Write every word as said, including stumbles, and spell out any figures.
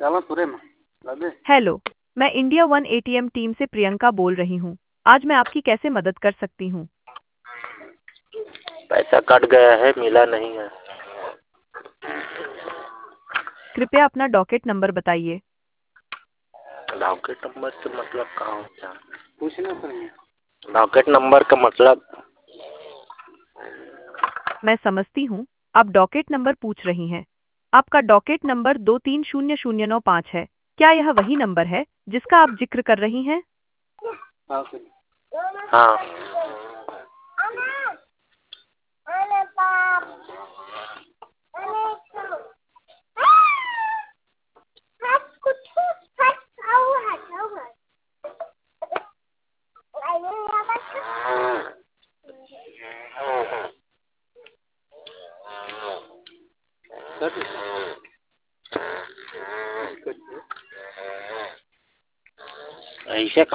रामापुरे में लगे। हेलो, मैं इंडिया वन एटीएम टीम से प्रियंका बोल रही हूँ। आज मैं आपकी कैसे मदद कर सकती हूँ? पैसा कट गया है, मिला नहीं है। कृपया अपना डॉकेट नंबर बताइए। डॉकेट नंबर का मतलब कहाँ होता है? पूछना पड़ेगा। डॉकेट नंबर का मतलब मैं समझती हूँ, आप डॉकेट नंबर पूछ रही हैं। आपका डॉकेट नंबर दो तीन शून्य शून्य नौ पाँच है। क्या यह वही नंबर है जिसका आप जिक्र कर रही हैं? हाँ सर। हाँ। सर ऐसे